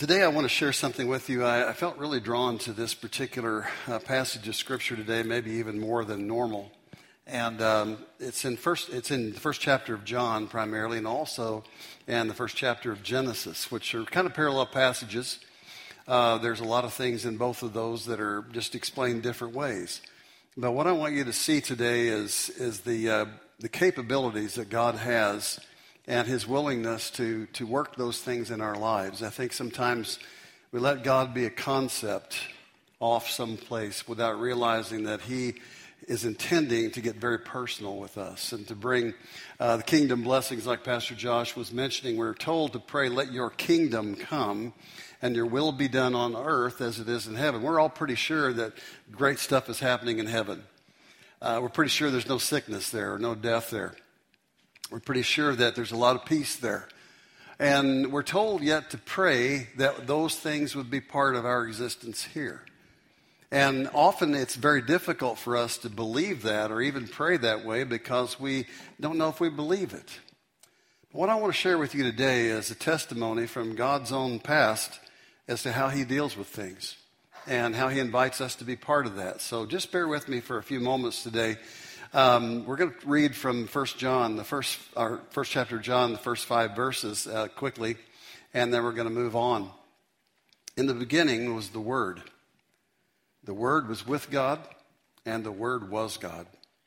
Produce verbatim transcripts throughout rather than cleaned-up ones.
Today I want to share something with you. I, I felt really drawn to this particular uh, passage of Scripture today, maybe even more than normal. And um, it's in first, it's in the first chapter of John primarily, and also in the first chapter of Genesis, which are kind of parallel passages. Uh, there's a lot of things in both of those that are just explained different ways. But what I want you to see today is is the uh, the capabilities that God has and His willingness to to work those things in our lives. I think sometimes we let God be a concept off someplace without realizing that He is intending to get very personal with us and to bring uh, the kingdom blessings like Pastor Josh was mentioning. We're told to pray, let your kingdom come and your will be done on earth as it is in heaven. We're all pretty sure that great stuff is happening in heaven. Uh, we're pretty sure there's no sickness there or no death there. We're pretty sure that there's a lot of peace there. And we're told yet to pray that those things would be part of our existence here. And often it's very difficult for us to believe that or even pray that way because we don't know if we believe it. What I want to share with you today is a testimony from God's own past as to how He deals with things and how He invites us to be part of that. So just bear with me for a few moments today. Um, we're going to read from First John, the first, our first chapter of John, the first five verses uh, quickly, and then we're going to move on. In the beginning was the Word. The Word was with God, and the Word was God.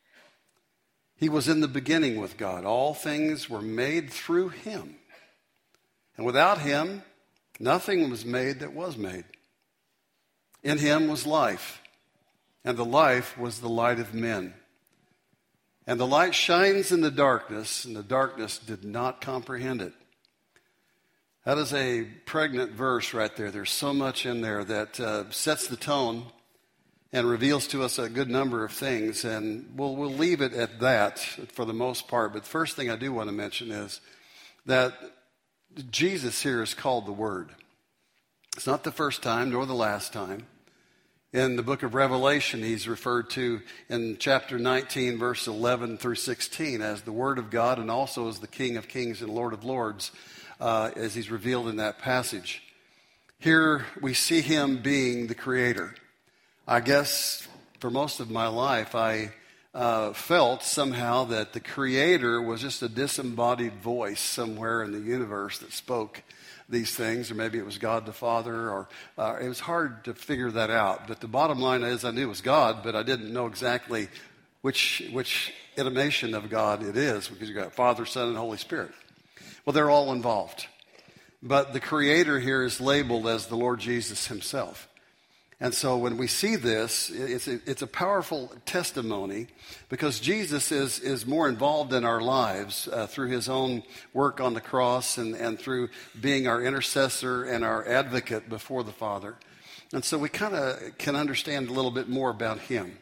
He was in the beginning with God. All things were made through Him. And without Him, nothing was made that was made. In Him was life, and the life was the light of men. And the light shines in the darkness, and the darkness did not comprehend it. That is a pregnant verse right there. There's so much in there that uh, sets the tone and reveals to us a good number of things. And we'll, we'll leave it at that for the most part. But the first thing I do want to mention is that Jesus here is called the Word. It's not the first time nor the last time. In the book of Revelation, He's referred to in chapter nineteen, verse eleven through sixteen as the Word of God and also as the King of Kings and Lord of Lords, uh, as He's revealed in that passage. Here we see Him being the Creator. I guess for most of my life, I uh, felt somehow that the Creator was just a disembodied voice somewhere in the universe that spoke these things, or maybe it was God the Father, or uh, it was hard to figure that out. But the bottom line is I knew it was God, but I didn't know exactly which which intimation of God it is, because you've got Father, Son, and Holy Spirit. Well, they're all involved. But the Creator here is labeled as the Lord Jesus Himself. And so when we see this, it's a, it's a powerful testimony because Jesus is, is more involved in our lives uh, through His own work on the cross and, and through being our intercessor and our advocate before the Father. And so we kind of can understand a little bit more about Him.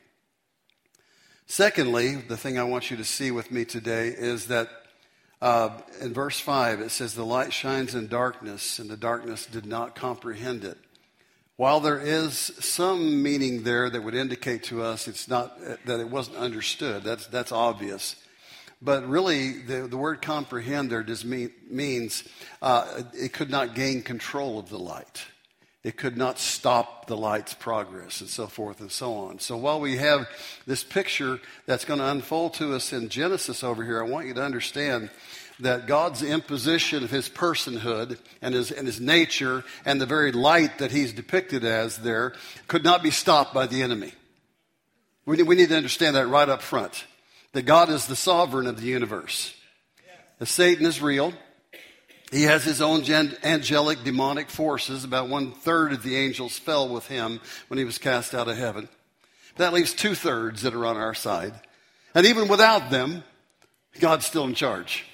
Secondly, the thing I want you to see with me today is that uh, in verse five, it says, the light shines in darkness, and the darkness did not comprehend it. While there is some meaning there that would indicate to us it's not that it wasn't understood, that's that's obvious. But really, the, the word comprehend there just mean, means uh, it could not gain control of the light. It could not stop the light's progress and so forth and so on. So while we have this picture that's going to unfold to us in Genesis over here, I want you to understand that God's imposition of His personhood and his, and his nature and the very light that He's depicted as there could not be stopped by the enemy. We need, we need to understand that right up front, that God is the sovereign of the universe. That Satan is real. He has his own gen- angelic demonic forces. About one third of the angels fell with him when he was cast out of heaven. That leaves two thirds that are on our side. And even without them, God's still in charge.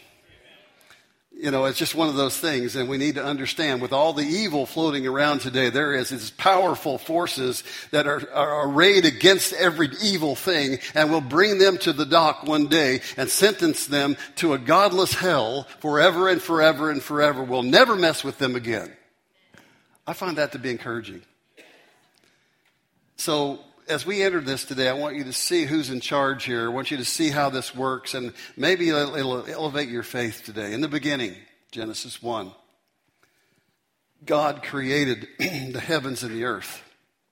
You know, it's just one of those things, and we need to understand with all the evil floating around today, there is these powerful forces that are, are arrayed against every evil thing and will bring them to the dock one day and sentence them to a godless hell forever and forever and forever. We'll never mess with them again. I find that to be encouraging. So as we enter this today, I want you to see who's in charge here. I want you to see how this works, and maybe it'll, it'll elevate your faith today. In the beginning, Genesis one, God created the heavens and the earth.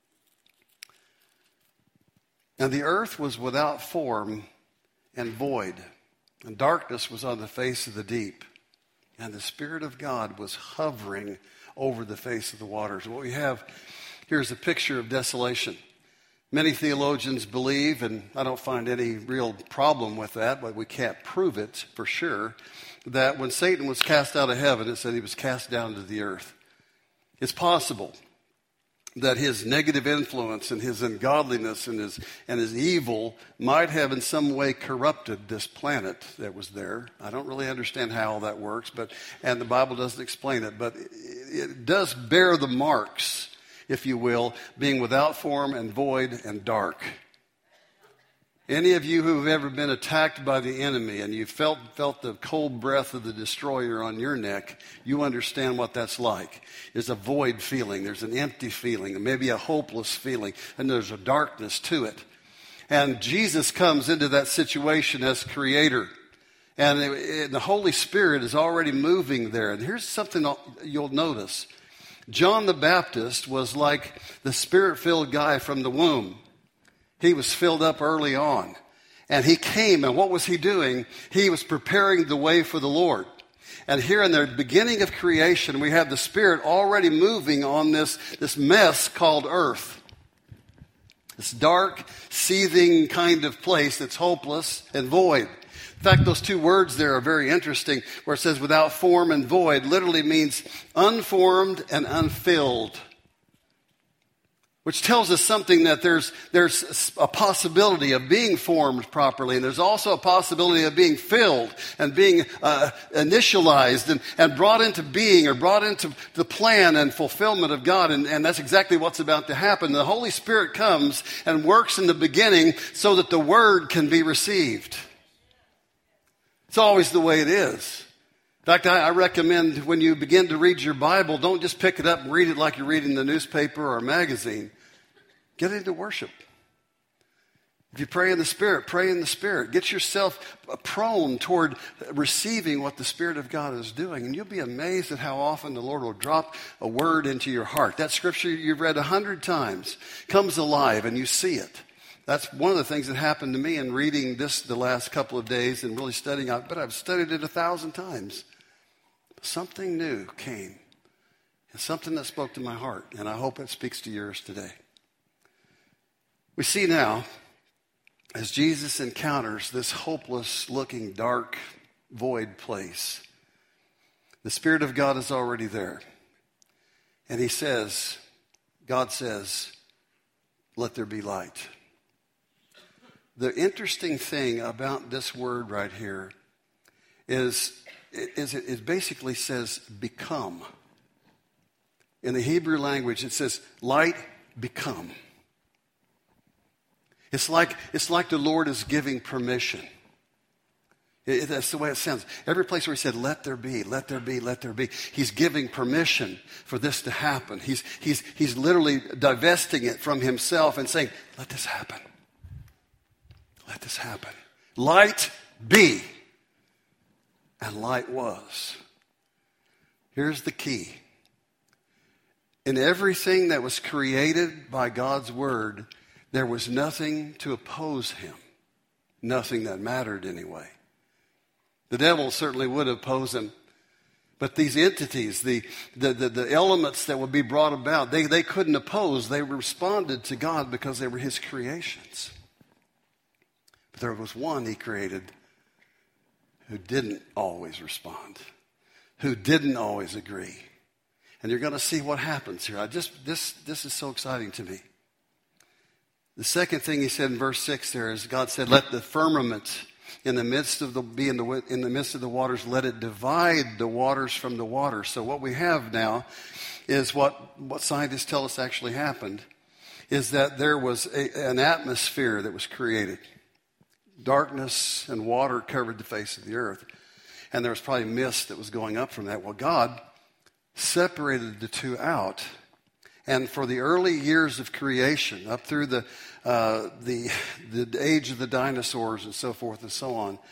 And the earth was without form and void, and darkness was on the face of the deep. And the Spirit of God was hovering over the face of the waters. What we have here is a picture of desolation. Many theologians believe, and I don't find any real problem with that, but we can't prove it for sure, that when Satan was cast out of heaven, it said he was cast down to the earth. It's possible that his negative influence and his ungodliness and his and his evil might have in some way corrupted this planet that was there. I don't really understand how all that works, but and the Bible doesn't explain it, but it, it does bear the marks, if you will, being without form and void and dark. Any of you who have ever been attacked by the enemy and you felt felt the cold breath of the destroyer on your neck, you understand what that's like. There's a void feeling, there's an empty feeling, maybe a hopeless feeling, and there's a darkness to it. And Jesus comes into that situation as creator. And it, it, the Holy Spirit is already moving there. And here's something you'll notice. John the Baptist was like the Spirit-filled guy from the womb. He was filled up early on. And he came, and what was he doing? He was preparing the way for the Lord. And here in the beginning of creation, we have the Spirit already moving on this, this mess called earth. This dark, seething kind of place that's hopeless and void. In fact, those two words there are very interesting, where it says without form and void literally means unformed and unfilled. Which tells us something that there's, there's a possibility of being formed properly, and there's also a possibility of being filled and being uh, initialized and, and brought into being or brought into the plan and fulfillment of God, and, and that's exactly what's about to happen. The Holy Spirit comes and works in the beginning so that the Word can be received. It's always the way it is. In fact, I, I recommend when you begin to read your Bible, don't just pick it up and read it like you're reading the newspaper or a magazine. Get into worship. If you pray in the Spirit, pray in the Spirit. Get yourself prone toward receiving what the Spirit of God is doing. And you'll be amazed at how often the Lord will drop a word into your heart. That scripture you've read a hundred times comes alive and you see it. That's one of the things that happened to me in reading this the last couple of days and really studying it. But I've studied it a thousand times. Something new came. And something that spoke to my heart. And I hope it speaks to yours today. We see now, as Jesus encounters this hopeless-looking, dark, void place, the Spirit of God is already there. And he says, God says, let there be light. The interesting thing about this word right here is, is it, it basically says become. In the Hebrew language, it says light become. It's like, it's like the Lord is giving permission. It, it, that's the way it sounds. Every place where he said, let there be, let there be, let there be, he's giving permission for this to happen. He's, he's, he's literally divesting it from himself and saying, let this happen. Let this happen. Light be. And light was. Here's the key. In everything that was created by God's word, there was nothing to oppose him. Nothing that mattered anyway. The devil certainly would oppose him. But these entities, the, the, the, the elements that would be brought about, they, they couldn't oppose. They responded to God because they were his creations. But there was one he created who didn't always respond, who didn't always agree. And you're going to see what happens here. I just this this is so exciting to me. The second thing he said in verse six there is God said, let the firmament in the midst of the be in the in the midst of the waters, let it divide the waters from the waters. So what we have now is what, what scientists tell us actually happened, is that there was a, an atmosphere that was created. Darkness and water covered the face of the earth. And there was probably mist that was going up from that. Well, God separated the two out. And for the early years of creation, up through the, uh, the, the age of the dinosaurs and so forth and so on,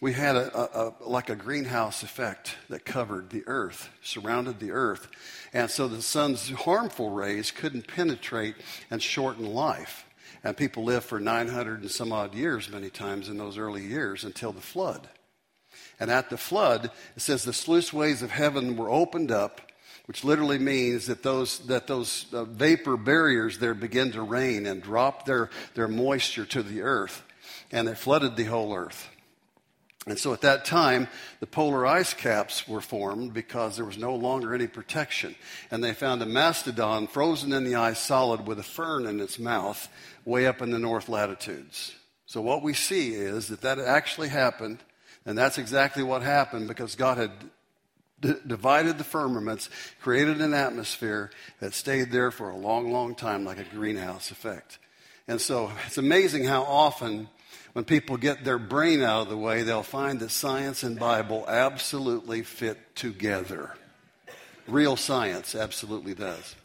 we had a, a, a like a greenhouse effect that covered the earth, surrounded the earth. And so the sun's harmful rays couldn't penetrate and shorten life. And people lived for nine hundred and some odd years many times in those early years until the flood. And at the flood, it says the sluiceways of heaven were opened up, which literally means that those that those uh, vapor barriers there began to rain and drop their, their moisture to the earth. And it flooded the whole earth. And so at that time, the polar ice caps were formed because there was no longer any protection. And they found a mastodon frozen in the ice solid with a fern in its mouth way up in the north latitudes. So what we see is that that actually happened, and that's exactly what happened because God had d- divided the firmaments, created an atmosphere that stayed there for a long, long time like a greenhouse effect. And so it's amazing how often when people get their brain out of the way, they'll find that science and Bible absolutely fit together. Real science absolutely does.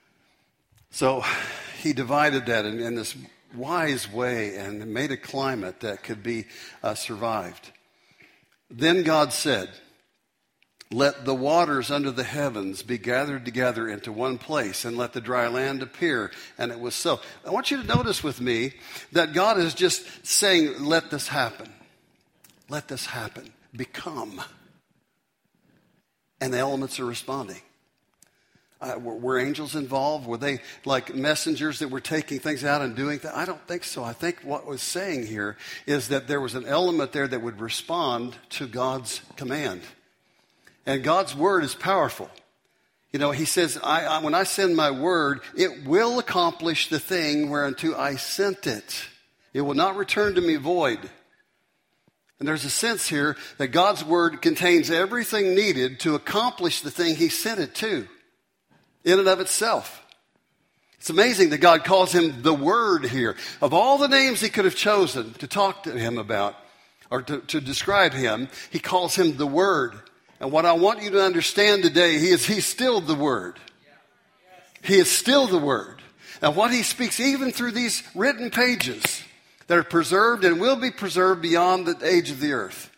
So he divided that in, in this wise way and made a climate that could be uh, survived. Then God said, "Let the waters under the heavens be gathered together into one place, and let the dry land appear." And it was so. I want you to notice with me that God is just saying, let this happen. Let this happen. Become. And the elements are responding. Uh, were, were angels involved? Were they like messengers that were taking things out and doing things? I don't think so. I think what was saying here is that there was an element there that would respond to God's command. And God's word is powerful. You know, he says, I, I, when I send my word, it will accomplish the thing whereunto I sent it. It will not return to me void. And there's a sense here that God's word contains everything needed to accomplish the thing he sent it to, in and of itself. It's amazing that God calls him the Word here. Of all the names he could have chosen to talk to him about, or to, to describe him, he calls him the Word. And what I want you to understand today, he is he's still the Word. He is still the Word. And what he speaks, even through these written pages that are preserved and will be preserved beyond the age of the earth.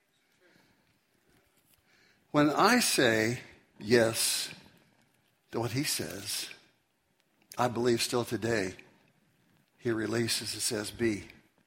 When I say yes to what he says, I believe still today, he releases and says, be,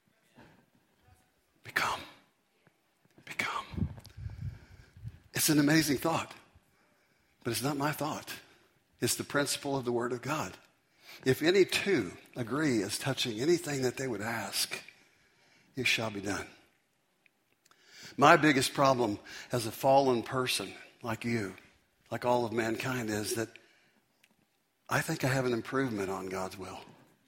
become, become. It's an amazing thought, but it's not my thought. It's the principle of the Word of God. If any two agree as touching anything that they would ask, it shall be done. My biggest problem as a fallen person like you, like all of mankind, is that I think I have an improvement on God's will.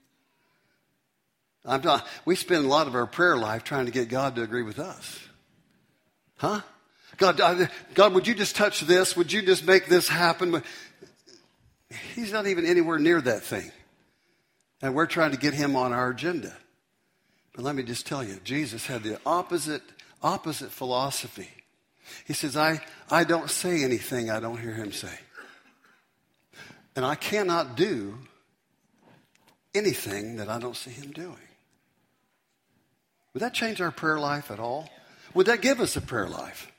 I'm not, we spend a lot of our prayer life trying to get God to agree with us. Huh? God, God, would you just touch this? Would you just make this happen? He's not even anywhere near that thing. And we're trying to get him on our agenda. But let me just tell you, Jesus had the opposite, opposite philosophy. He says, I, I don't say anything I don't hear him say. And I cannot do anything that I don't see him doing. Would that change our prayer life at all? Would that give us a prayer life?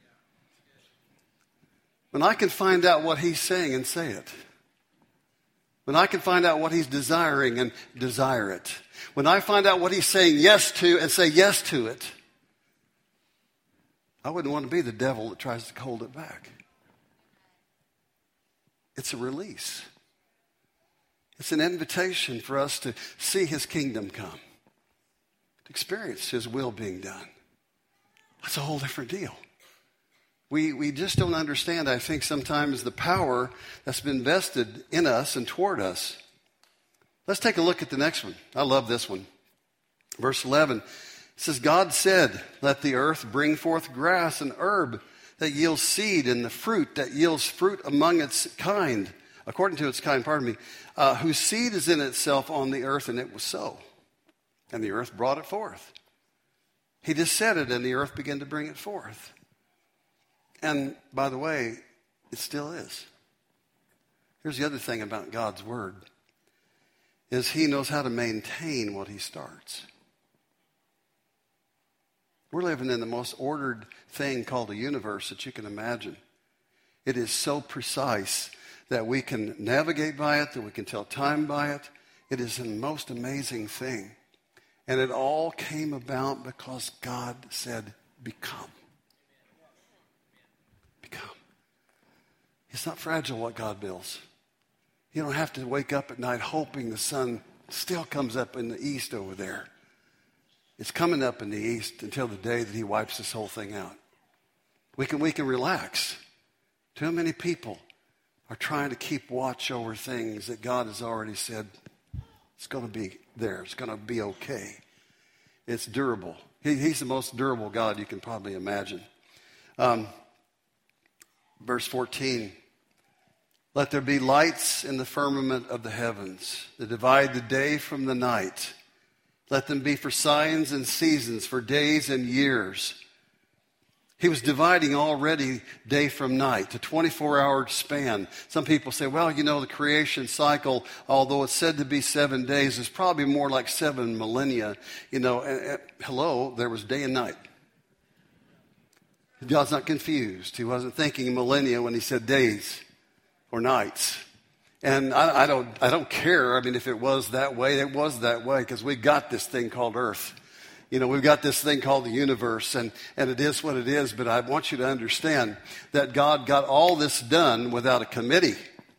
When I can find out what he's saying and say it. When I can find out what he's desiring and desire it. When I find out what he's saying yes to and say yes to it. I wouldn't want to be the devil that tries to hold it back. It's a release. It's an invitation for us to see his kingdom come. To experience his will being done. That's a whole different deal. We we just don't understand, I think, sometimes the power that's been vested in us and toward us. Let's take a look at the next one. I love this one. Verse eleven. It says, God said, let the earth bring forth grass and herb that yields seed, and the fruit that yields fruit among its kind, according to its kind, pardon me, uh, whose seed is in itself on the earth, and it was so. And the earth brought it forth. He just said it, and the earth began to bring it forth. And by the way, it still is. Here's the other thing about God's word, is he knows how to maintain what he starts. We're living in the most ordered thing called the universe that you can imagine. It is so precise that we can navigate by it, that we can tell time by it. It is the most amazing thing. And it all came about because God said, become. Become. It's not fragile what God builds. You don't have to wake up at night hoping the sun still comes up in the east over there. It's coming up in the east until the day that he wipes this whole thing out. We can, we can relax. Too many people are trying to keep watch over things that God has already said it's going to be there. It's going to be okay. It's durable. He, he's the most durable God you can probably imagine. Um, verse fourteen. Let there be lights in the firmament of the heavens that divide the day from the night. Let them be for signs and seasons, for days and years. He was dividing already day from night, a twenty-four hour span. Some people say, well, you know, the creation cycle, although it's said to be seven days, is probably more like seven millennia. You know, and, and, hello, there was day and night. God's not confused. He wasn't thinking millennia when he said days or nights. And I, I don't I don't care. I mean, if it was that way, it was that way, because we got this thing called earth. You know, we've got this thing called the universe, and, and it is what it is. But I want you to understand that God got all this done without a committee.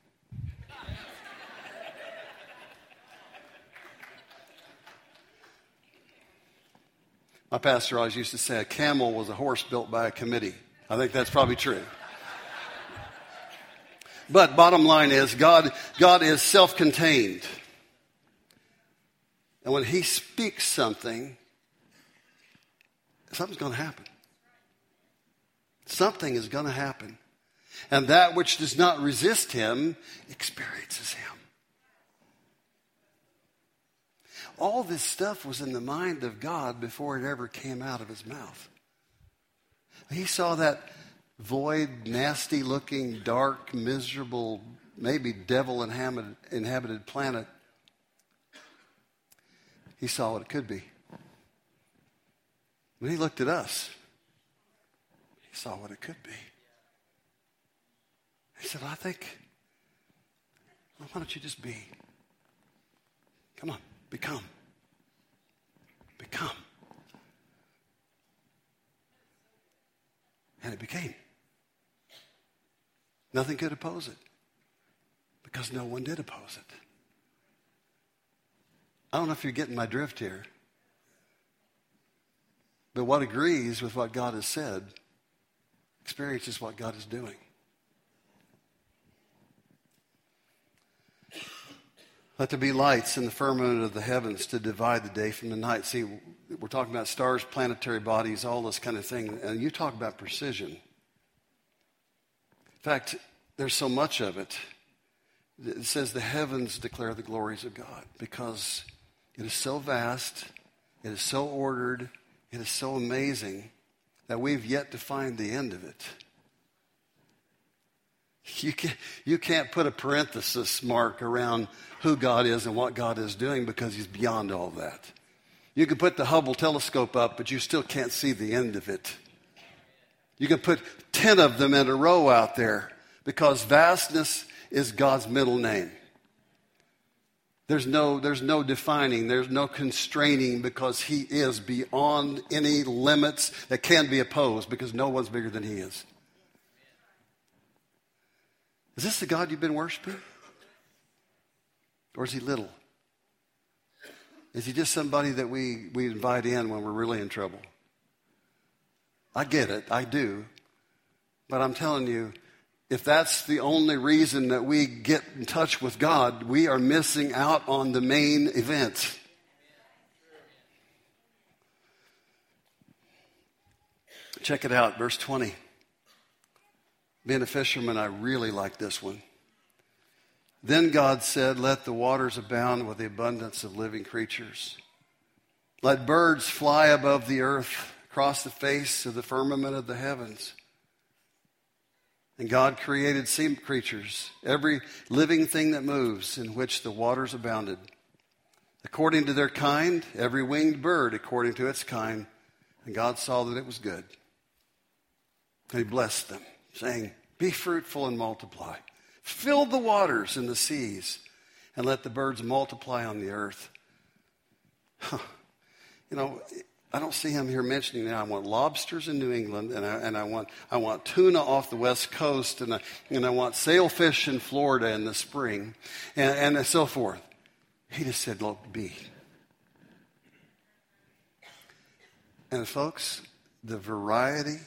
My pastor always used to say a camel was a horse built by a committee. I think that's probably true. But bottom line is, God, God is self-contained. And when he speaks something, something's going to happen. Something is going to happen. And that which does not resist him experiences him. All this stuff was in the mind of God before it ever came out of his mouth. He saw that void, nasty-looking, dark, miserable, maybe devil-inhabited planet. He saw what it could be. When he looked at us, he saw what it could be. He said, I think, well, why don't you just be? Come on, become. Become. And it became. Nothing could oppose it, because no one did oppose it. I don't know if you're getting my drift here, but what agrees with what God has said experiences what God is doing. Let there be lights in the firmament of the heavens to divide the day from the night. See, we're talking about stars, planetary bodies, all this kind of thing. And you talk about precision. In fact, there's so much of it. It says the heavens declare the glories of God, because it is so vast, it is so ordered, it is so amazing that we've yet to find the end of it. You can't, you can't put a parenthesis mark around who God is and what God is doing, because he's beyond all that. You can put the Hubble telescope up, but you still can't see the end of it. You can put ten of them in a row out there, because vastness is God's middle name. There's no, there's no defining, there's no constraining, because he is beyond any limits that can be opposed, because no one's bigger than he is. Is this the God you've been worshiping? Or is he little? Is he just somebody that we, we invite in when we're really in trouble? I get it, I do. But I'm telling you, if that's the only reason that we get in touch with God, we are missing out on the main event. Check it out, verse twenty. Being a fisherman, I really like this one. Then God said, let the waters abound with the abundance of living creatures. Let birds fly above the earth, across the face of the firmament of the heavens. And God created sea creatures, every living thing that moves, in which the waters abounded, according to their kind, every winged bird according to its kind, And God saw that it was good. And he blessed them, saying, be fruitful and multiply. Fill the waters and the seas, and let the birds multiply on the earth. Huh. You know, I don't see him here mentioning that I want lobsters in New England, and I, and I want I want tuna off the West Coast, and I, and I want sailfish in Florida in the spring, and, and so forth. He just said, look, be. And folks, the variety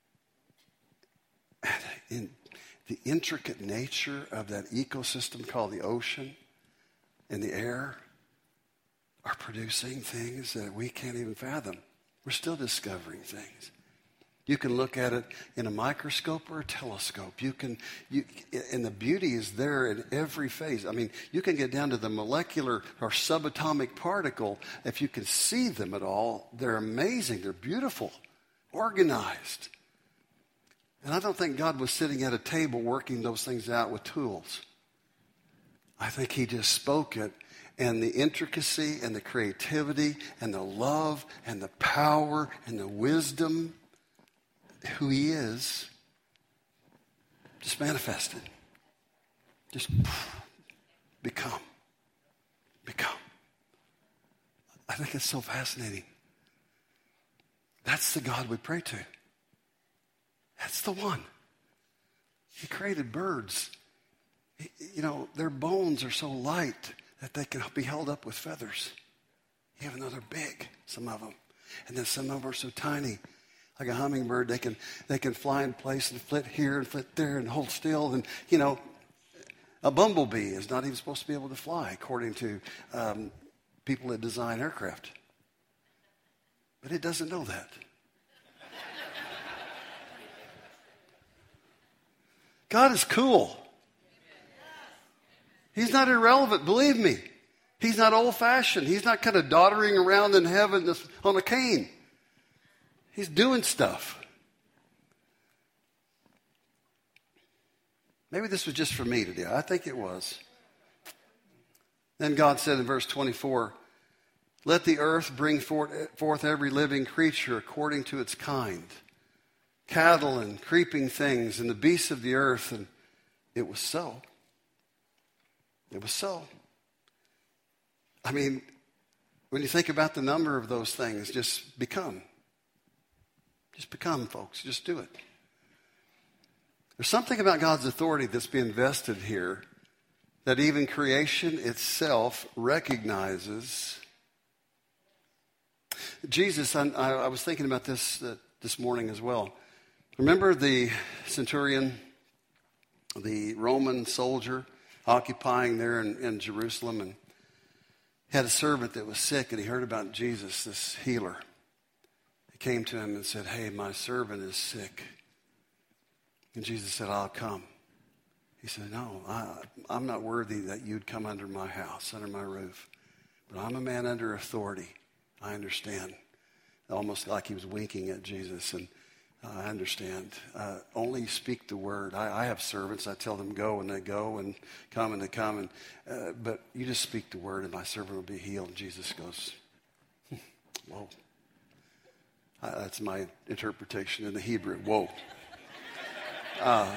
in the intricate nature of that ecosystem called the ocean and the air are producing things that we can't even fathom. We're still discovering things. You can look at it in a microscope or a telescope. You can, you, and the beauty is there in every phase. I mean, you can get down to the molecular or subatomic particle. If you can see them at all, they're amazing. They're beautiful, organized. And I don't think God was sitting at a table working those things out with tools. I think he just spoke it. And the intricacy and the creativity and the love and the power and the wisdom, who he is, just manifested. Just become. Become. I think it's so fascinating. That's the God we pray to. That's the one. He created birds. He, you know, their bones are so light that they can be held up with feathers. Even though they're big, some of them. And then some of them are so tiny. Like a hummingbird, they can they can fly in place and flit here and flit there and hold still. And, you know, a bumblebee is not even supposed to be able to fly, according to um, people that design aircraft. But it doesn't know that. God is cool. He's not irrelevant, believe me. He's not old-fashioned. He's not kind of doddering around in heaven on a cane. He's doing stuff. Maybe this was just for me today. I think it was. Then God said in verse twenty-four, let the earth bring forth every living creature according to its kind, cattle and creeping things and the beasts of the earth. And it was so. It was so. I mean, when you think about the number of those things, just become. Just become, folks. Just do it. There's something about God's authority that's being vested here that even creation itself recognizes. Jesus, I, I was thinking about this uh, this morning as well. Remember the centurion, the Roman soldier, occupying there in, in Jerusalem, and had a servant that was sick, and he heard about Jesus, this healer. He came to him and said, hey, my servant is sick. And Jesus said, I'll come. He said, no, I, I'm not worthy that you'd come under my house, under my roof. But I'm a man under authority. I understand. Almost like he was winking at Jesus, and I understand. Uh, only speak the word. I, I have servants. I tell them go, and they go, and come, and they come. And uh, but you just speak the word, and my servant will be healed. And Jesus goes, whoa. Uh, that's my interpretation in the Hebrew. Whoa. Uh,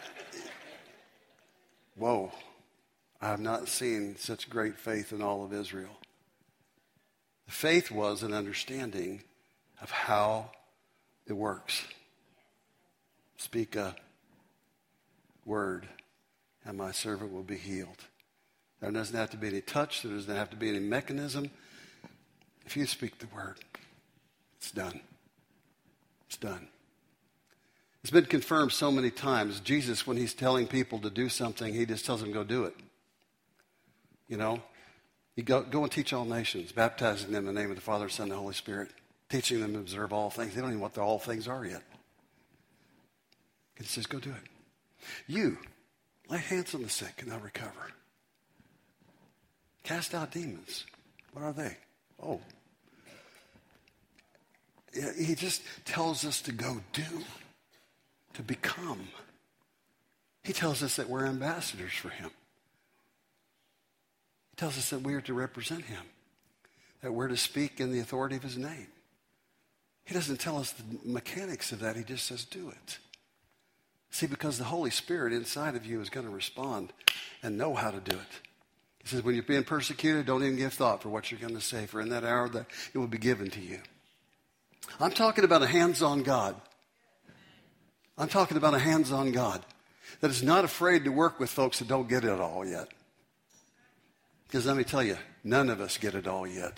whoa. I have not seen such great faith in all of Israel. The faith was an understanding of how it works. Speak a word, and my servant will be healed. There doesn't have to be any touch. There doesn't have to be any mechanism. If you speak the word, it's done. It's done. It's been confirmed so many times. Jesus, when he's telling people to do something, he just tells them, go do it. You know? You go, go and teach all nations, baptizing them in the name of the Father, Son, and the Holy Spirit, teaching them to observe all things. They don't even know what the all things are yet. He says, go do it. You, lay hands on the sick and they'll recover. Cast out demons. What are they? Oh. He just tells us to go do, to become. He tells us that we're ambassadors for him. He tells us that we are to represent him, that we're to speak in the authority of his name. He doesn't tell us the mechanics of that. He just says, do it. See, because the Holy Spirit inside of you is going to respond and know how to do it. He says, when you're being persecuted, don't even give thought for what you're going to say, for in that hour that it will be given to you. I'm talking about a hands-on God. I'm talking about a hands-on God that is not afraid to work with folks that don't get it all yet. Because let me tell you, none of us get it all yet.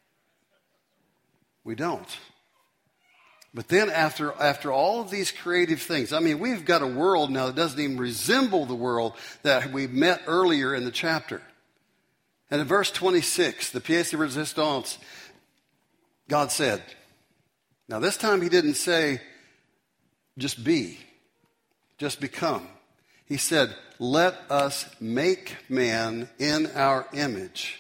We don't. But then after, after all of these creative things, I mean, we've got a world now that doesn't even resemble the world that we met earlier in the chapter. And in verse twenty-six, the pièce de résistance, God said, now this time he didn't say, just be, just become. He said, let us make man in our image.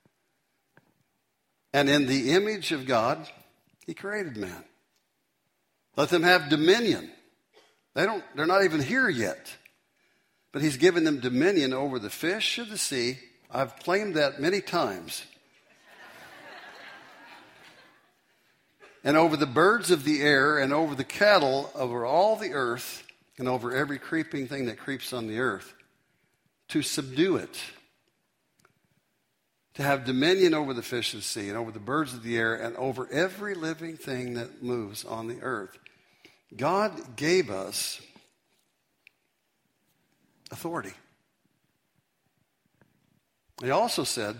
And in the image of God, he created man. Let them have dominion. They don't, they're not even here yet. But he's given them dominion over the fish of the sea. I've claimed that many times. And over the birds of the air, and over the cattle, over all the earth, and over every creeping thing that creeps on the earth, to subdue it, to have dominion over the fish of the sea, and over the birds of the air, and over every living thing that moves on the earth. God gave us authority. He also said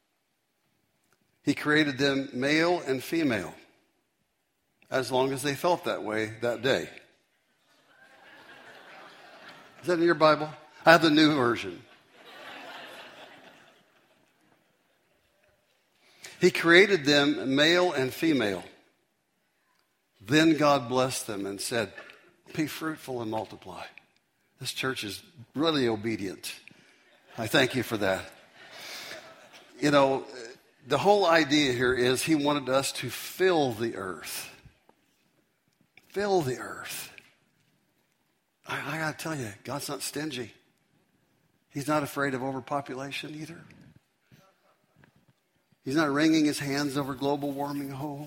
he created them male and female, as long as they felt that way that day. Is that in your Bible? I have the new version. He created them male and female. Then God blessed them and said, be fruitful and multiply. This church is really obedient. I thank you for that. You know, the whole idea here is he wanted us to fill the earth. Fill the earth. I, I got to tell you, God's not stingy. He's not afraid of overpopulation either. He's not wringing his hands over global warming. Oh.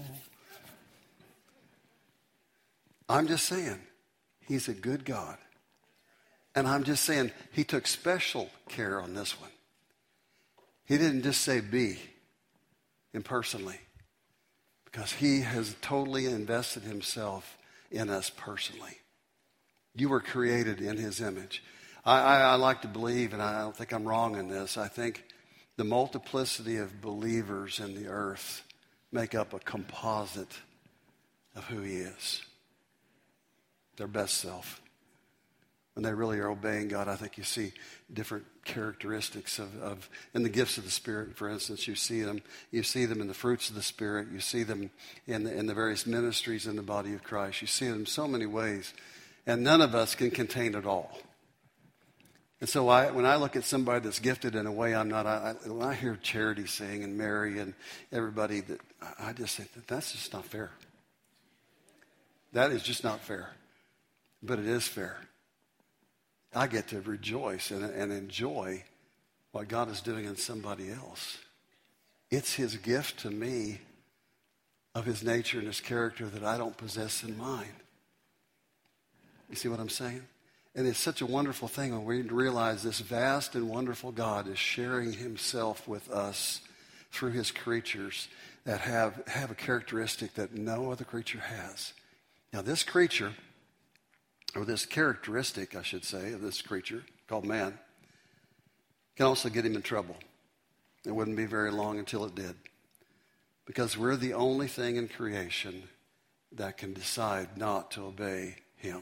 I'm just saying, he's a good God. And I'm just saying, he took special care on this one. He didn't just say be impersonally, because he has totally invested himself in us personally. You were created in his image. I, I, I like to believe, and I don't think I'm wrong in this, I think the multiplicity of believers in the earth make up a composite of who he is. Their best self. When they really are obeying God, I think you see different characteristics of, of in the gifts of the Spirit, for instance, you see them, you see them in the fruits of the Spirit, you see them in the, in the various ministries in the body of Christ. You see them in so many ways, and none of us can contain it all. And so I, when I look at somebody that's gifted in a way I'm not, I, I, when I hear Charity sing and Mary and everybody, that I just think that that's just not fair. That is just not fair. But it is fair. I get to rejoice and, and enjoy what God is doing in somebody else. It's his gift to me of his nature and his character that I don't possess in mine. You see what I'm saying? And it's such a wonderful thing when we realize this vast and wonderful God is sharing himself with us through his creatures that have, have a characteristic that no other creature has. Now this creature, or this characteristic, I should say, of this creature called man, can also get him in trouble. It wouldn't be very long until it did. Because we're the only thing in creation that can decide not to obey him.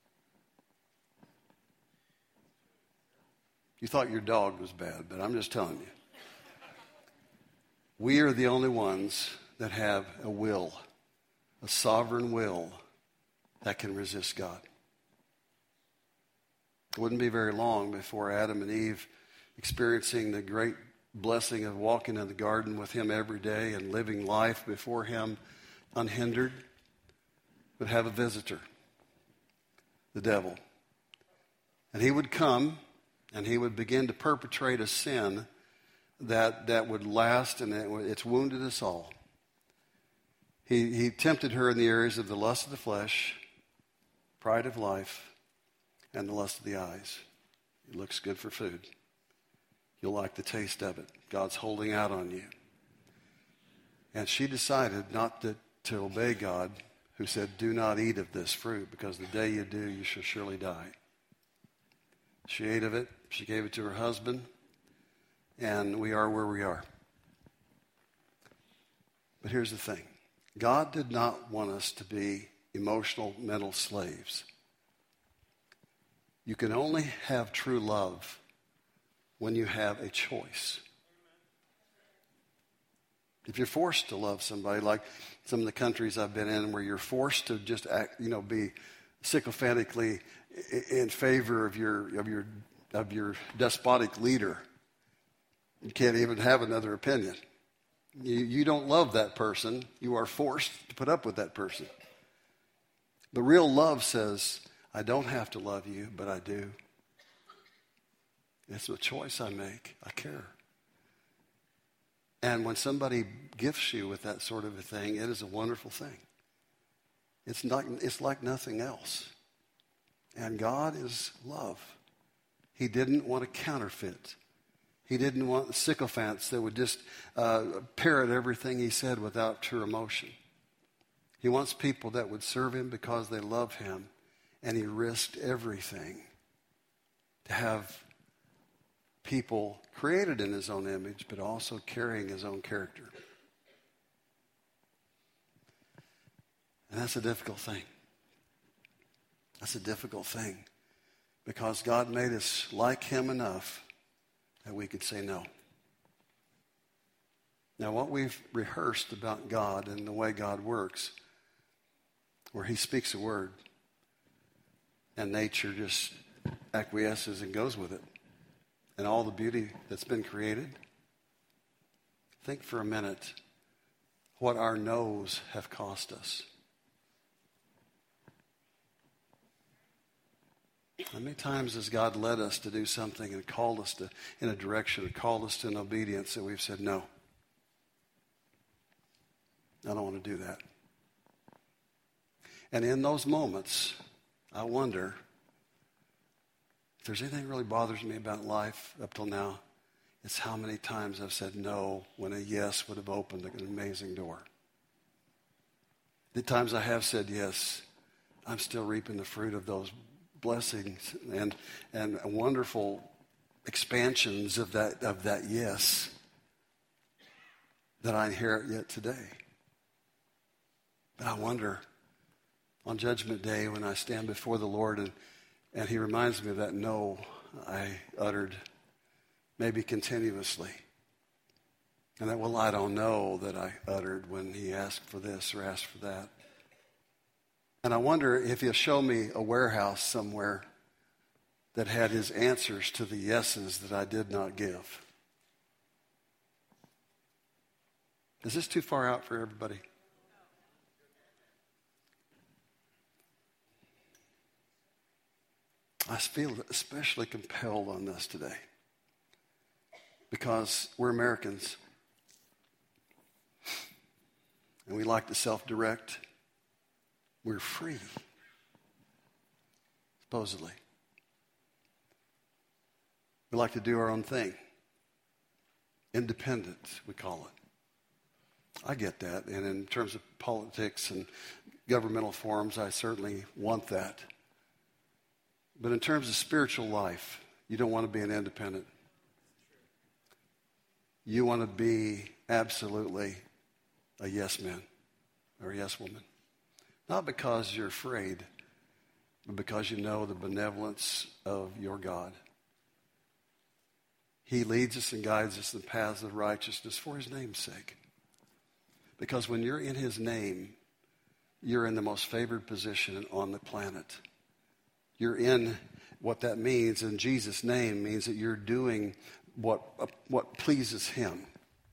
You thought your dog was bad, but I'm just telling you. We are the only ones that have a will, a sovereign will, that can resist God. It wouldn't be very long before Adam and Eve, experiencing the great blessing of walking in the garden with him every day and living life before him unhindered, would have a visitor, the devil. And he would come and he would begin to perpetrate a sin that, that would last, and it, it's wounded us all. He, he tempted her in the areas of the lust of the flesh, pride of life, and the lust of the eyes. It looks good for food. You'll like the taste of it. God's holding out on you. And she decided not to, to obey God, who said, do not eat of this fruit, because the day you do, you shall surely die. She ate of it. She gave it to her husband. And we are where we are. But here's the thing. God did not want us to be emotional, mental slaves. You can only have true love when you have a choice. If you're forced to love somebody, like some of the countries I've been in where you're forced to just act, you know, be sycophantically in favor of your of your of your despotic leader, you can't even have another opinion. You, you don't love that person. You are forced to put up with that person. The real love says, I don't have to love you, but I do. It's a choice I make. I care. And when somebody gifts you with that sort of a thing, it is a wonderful thing. It's not, it's like nothing else. And God is love. He didn't want to counterfeit. He didn't want sycophants that would just uh, parrot everything he said without true emotion. He wants people that would serve him because they love him, and he risked everything to have people created in his own image, but also carrying his own character. And that's a difficult thing. That's a difficult thing because God made us like him enough that we could say no. Now, what we've rehearsed about God and the way God works, where he speaks a word and nature just acquiesces and goes with it, and all the beauty that's been created, think for a minute what our no's have cost us. How many times has God led us to do something and called us to in a direction and called us to an obedience and we've said, no, I don't want to do that. And in those moments, I wonder if there's anything that really bothers me about life up till now, it's how many times I've said no when a yes would have opened an amazing door. The times I have said yes, I'm still reaping the fruit of those blessings and and wonderful expansions of that of that yes that I inherit yet today. But I wonder on Judgment Day when I stand before the Lord and, and he reminds me of that no I uttered maybe continuously. And that, well, I don't know that I uttered when he asked for this or asked for that. And I wonder if he'll show me a warehouse somewhere that had his answers to the yeses that I did not give. Is this too far out for everybody? I feel especially compelled on this today because we're Americans and we like to self-direct. We're free, supposedly. We like to do our own thing. Independent, we call it. I get that. And in terms of politics and governmental forms, I certainly want that. But in terms of spiritual life, you don't want to be an independent. You want to be absolutely a yes man or a yes woman. Not because you're afraid, but because you know the benevolence of your God. He leads us and guides us in the paths of righteousness for his name's sake. Because when you're in his name, you're in the most favored position on the planet. You're in what that means in Jesus' name means that you're doing what, what pleases him.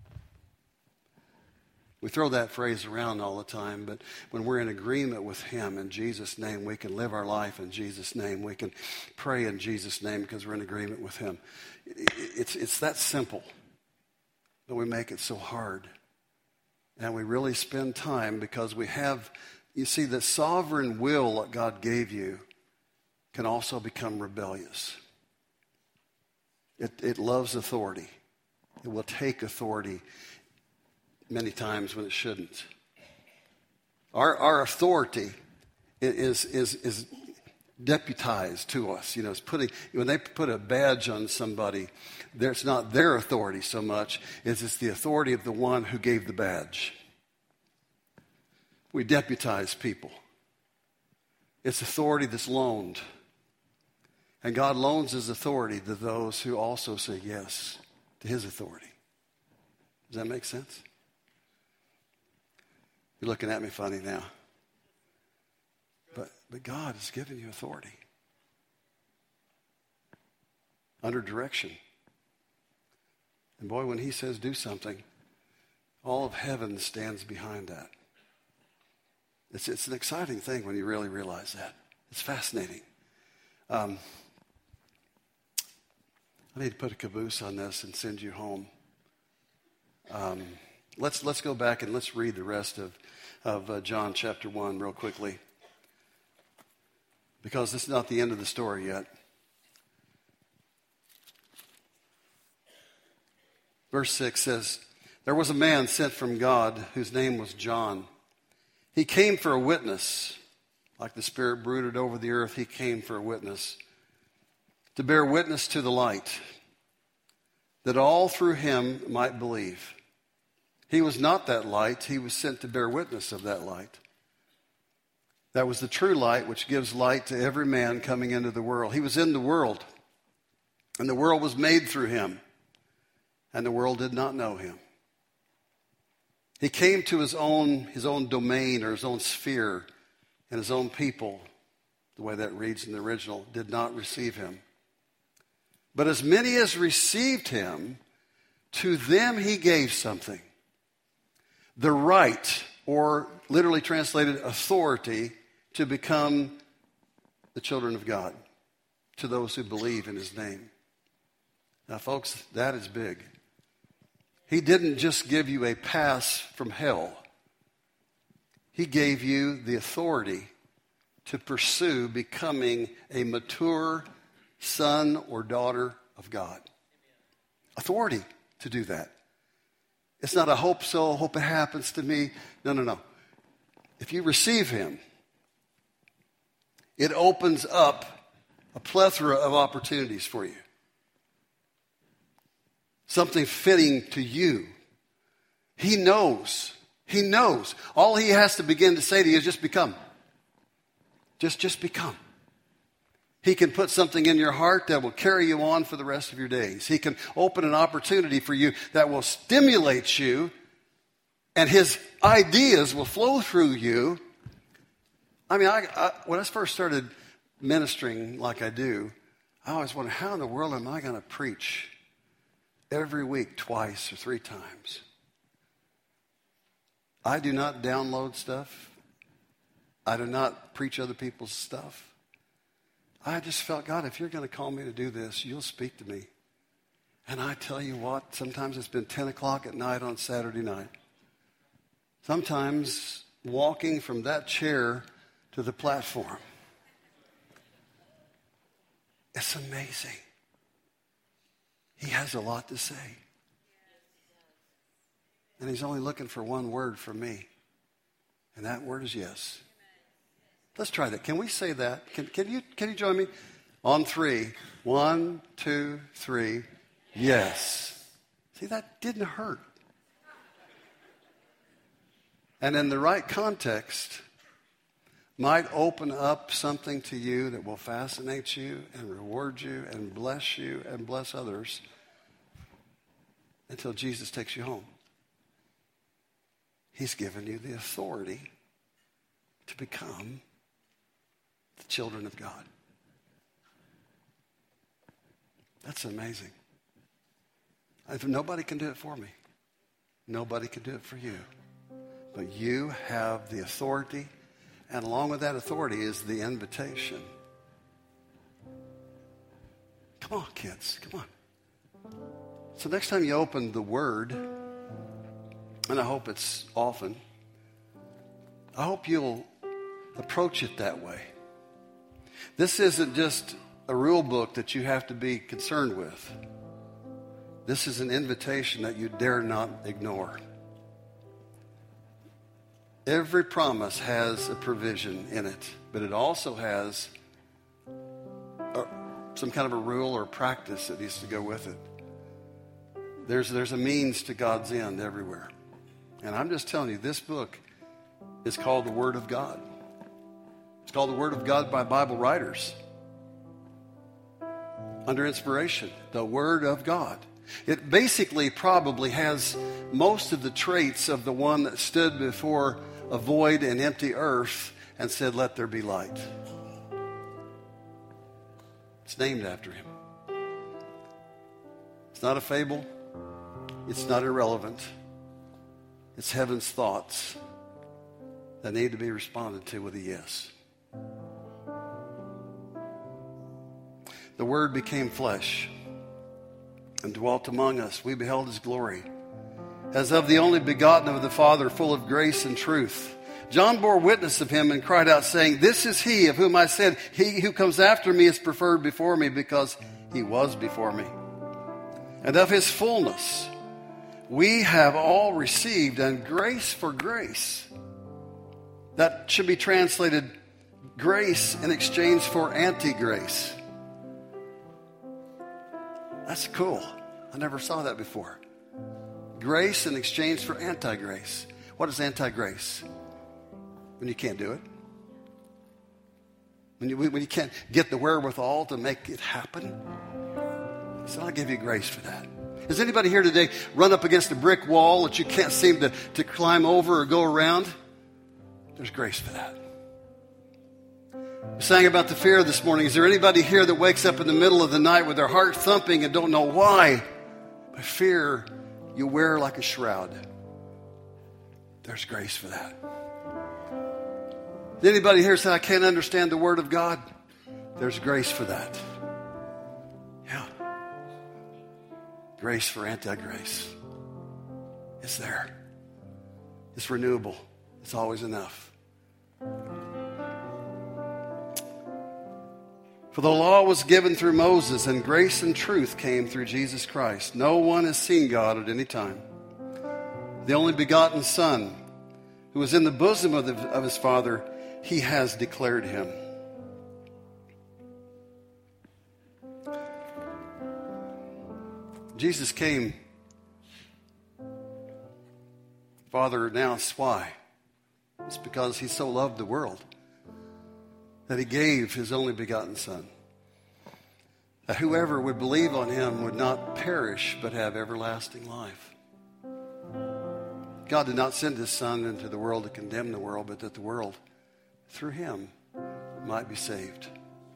We throw that phrase around all the time, but when we're in agreement with him in Jesus' name, we can live our life in Jesus' name. We can pray in Jesus' name because we're in agreement with him. It's, it's that simple, but we make it so hard. and we really spend time because we have, you see, the sovereign will that God gave you can also become rebellious. It, it loves authority. It will take authority many times when it shouldn't. Our, our authority is, is, is deputized to us. You know, it's putting, when they put a badge on somebody, it's not their authority so much as it's the authority of the one who gave the badge. We deputize people. It's authority that's loaned. And God loans his authority to those who also say yes to his authority. Does that make sense? You're looking at me funny now. But, but God has given you authority. Under direction. And boy, when he says do something, all of heaven stands behind that. It's, it's an exciting thing when you really realize that. It's fascinating. Um, I need to put a caboose on this and send you home. Um, let's let's go back and let's read the rest of, of uh, John chapter one real quickly. Because this is not the end of the story yet. Verse six says, there was a man sent from God whose name was John. He came for a witness. Like the Spirit brooded over the earth, he came for a witness. To bear witness to the light, that all through him might believe. He was not that light. He was sent to bear witness of that light. That was the true light which gives light to every man coming into the world. He was in the world, and the world was made through him, and the world did not know him. He came to his own, his own domain or his own sphere, and his own people, the way that reads in the original, did not receive him. But as many as received him, to them he gave something. The right, or literally translated authority, to become the children of God, to those who believe in his name. Now, folks, that is big. He didn't just give you a pass from hell. He gave you the authority to pursue becoming a mature son or daughter of God. Authority to do that. It's not a hope so, hope it happens to me. No, no, no. If you receive him, it opens up a plethora of opportunities for you. Something fitting to you. He knows. He knows. All he has to begin to say to you is just become. Just, just become. He can put something in your heart that will carry you on for the rest of your days. He can open an opportunity for you that will stimulate you, and his ideas will flow through you. I mean, I, I, when I first started ministering like I do, I always wondered, how in the world am I going to preach every week twice or three times? I do not download stuff. I do not preach other people's stuff. I just felt, God, if you're going to call me to do this, you'll speak to me. And I tell you what, sometimes it's been ten o'clock at night on Saturday night. Sometimes walking from that chair to the platform. It's amazing. He has a lot to say. And he's only looking for one word from me. And that word is yes. Let's try that. Can we say that? Can, can you can you join me? On three. One, two, three. Yes. See, that didn't hurt. And in the right context, might open up something to you that will fascinate you and reward you and bless you and bless others until Jesus takes you home. He's given you the authority to become the children of God. That's amazing. If nobody can do it for me, nobody can do it for you. But you have the authority, and along with that authority is the invitation. Come on, kids, come on. So next time you open the Word, and I hope it's often, I hope you'll approach it that way. This isn't just a rule book that you have to be concerned with. This is an invitation that you dare not ignore. Every promise has a provision in it, but it also has a, some kind of a rule or practice that needs to go with it. There's, there's a means to God's end everywhere. And I'm just telling you, this book is called the Word of God. It's called the Word of God by Bible writers under inspiration, the Word of God. It basically probably has most of the traits of the one that stood before a void and empty earth and said, "Let there be light." It's named after him. It's not a fable. It's not irrelevant. It's heaven's thoughts that need to be responded to with a yes. The Word became flesh and dwelt among us. We beheld his glory, as of the only begotten of the Father, full of grace and truth. John bore witness of him and cried out, saying, "This is he of whom I said, he who comes after me is preferred before me, because he was before me." And of his fullness we have all received, and grace for grace. That should be translated grace in exchange for anti-grace. That's cool. I never saw that before. Grace in exchange for anti-grace. What is anti-grace? When you can't do it. When you, when you can't get the wherewithal to make it happen. So I'll give you grace for that. Does anybody here today run up against a brick wall that you can't seem to, to climb over or go around? There's grace for that. We sang about the fear this morning. Is there anybody here that wakes up in the middle of the night with their heart thumping and don't know why? But fear you wear like a shroud. There's grace for that. Does anybody here say, "I can't understand the Word of God"? There's grace for that. Yeah. Grace for anti-grace. It's there. It's renewable. It's always enough. For the law was given through Moses, and grace and truth came through Jesus Christ. No one has seen God at any time. The only begotten Son, who was in the bosom of, the, of his Father, he has declared him. Jesus came. Father announced why. It's because he so loved the world that he gave his only begotten Son, that whoever would believe on him would not perish but have everlasting life. God did not send his Son into the world to condemn the world, but that the world, through him, might be saved.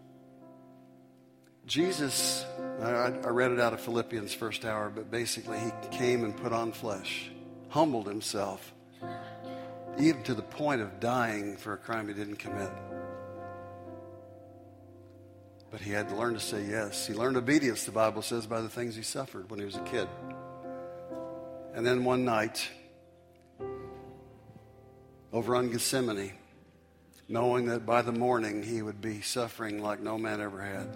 Jesus, I, I read it out of Philippians first hour, but basically he came and put on flesh, humbled himself, even to the point of dying for a crime he didn't commit. But he had to learn to say yes. He learned obedience, the Bible says, by the things he suffered when he was a kid. And then one night, over on Gethsemane, knowing that by the morning he would be suffering like no man ever had.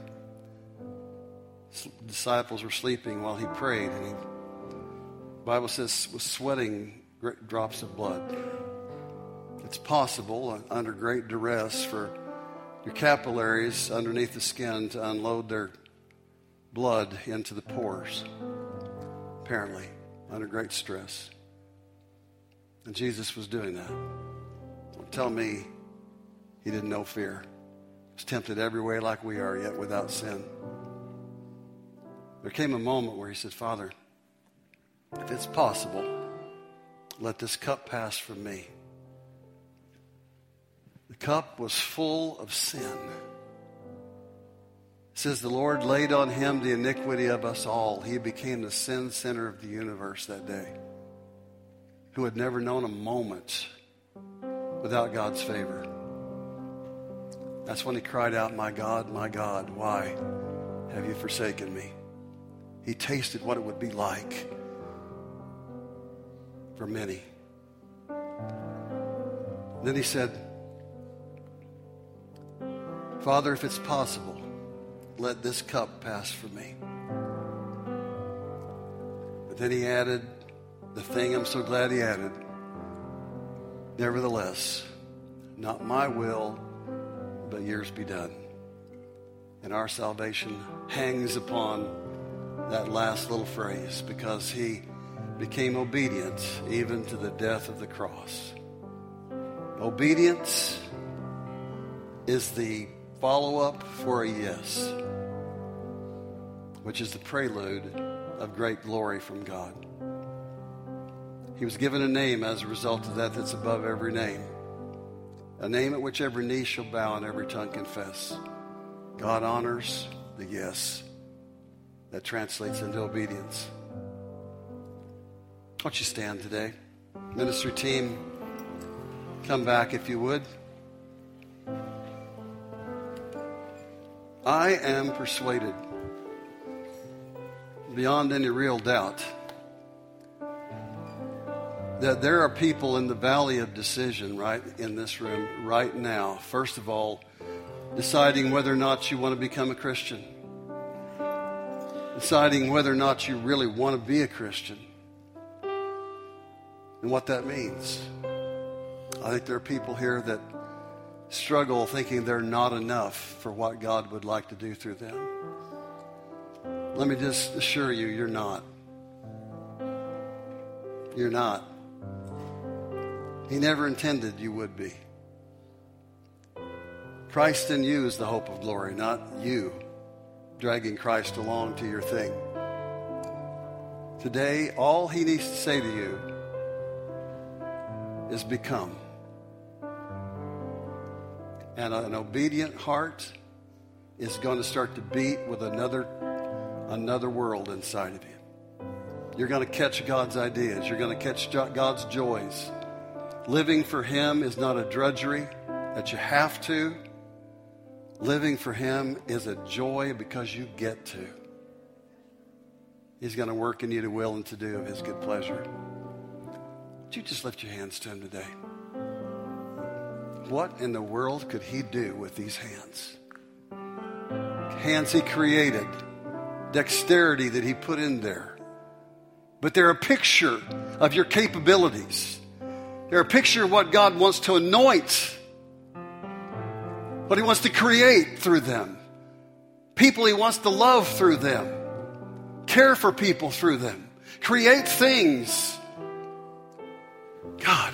The disciples were sleeping while he prayed, and he, the Bible says, was sweating great drops of blood. It's possible, uh, under great duress, for your capillaries underneath the skin to unload their blood into the pores, apparently, under great stress. And Jesus was doing that. Don't tell me he didn't know fear. He was tempted every way like we are, yet without sin. There came a moment where he said, "Father, if it's possible, let this cup pass from me." The cup was full of sin. It says the Lord laid on him the iniquity of us all. He became the sin center of the universe that day, who had never known a moment without God's favor. That's when he cried out, "My God, my God, why have you forsaken me?" He tasted what it would be like for many. Then he said, Father, if it's possible, let this cup pass from me. But then he added the thing I'm so glad he added. Nevertheless, not my will, but yours be done. And our salvation hangs upon that last little phrase, because he became obedient even to the death of the cross. Obedience is the follow-up for a yes, which is the prelude of great glory from God. He was given a name as a result of that that's above every name, a name at which every knee shall bow and every tongue confess. God honors the yes that translates into obedience. Why don't you stand today? Ministry team, come back if you would. I am persuaded, beyond any real doubt, that there are people in the valley of decision right in this room right now. First of all, deciding whether or not you want to become a Christian. Deciding whether or not you really want to be a Christian. And what that means. I think there are people here that struggle thinking they're not enough for what God would like to do through them. Let me just assure you, you're not. You're not. He never intended you would be. Christ in you is the hope of glory, not you dragging Christ along to your thing. Today, all he needs to say to you is become. And an obedient heart is going to start to beat with another, another world inside of you. You're going to catch God's ideas. You're going to catch God's joys. Living for him is not a drudgery that you have to. Living for him is a joy because you get to. He's going to work in you to will and to do of his good pleasure. Would you just lift your hands to him today? What in the world could he do with these hands? Hands he created. Dexterity that he put in there. But they're a picture of your capabilities. They're a picture of what God wants to anoint. What he wants to create through them. People he wants to love through them. Care for people through them. Create things. God,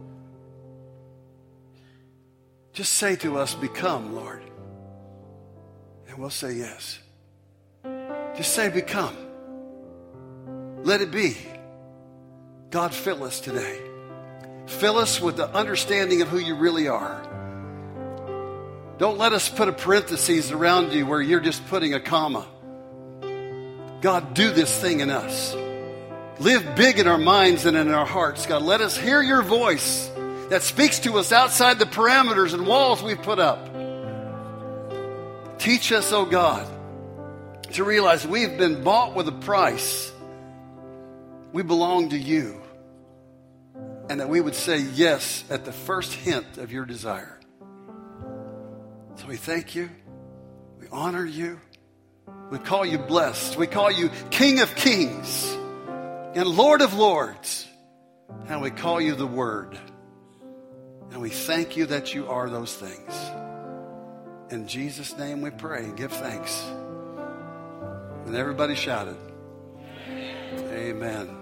just say to us, become, Lord. And we'll say yes. Just say become. Let it be. God, fill us today. Fill us with the understanding of who you really are. Don't let us put a parenthesis around you where you're just putting a comma. God, do this thing in us. Live big in our minds and in our hearts. God, let us hear your voice that speaks to us outside the parameters and walls we've put up. Teach us, oh God, to realize we've been bought with a price. We belong to you. And that we would say yes at the first hint of your desire. So we thank you. We honor you. We call you blessed. We call you King of Kings and Lord of Lords. And we call you the Word. And we thank you that you are those things. In Jesus' name we pray and give thanks. And everybody shouted, Amen. Amen.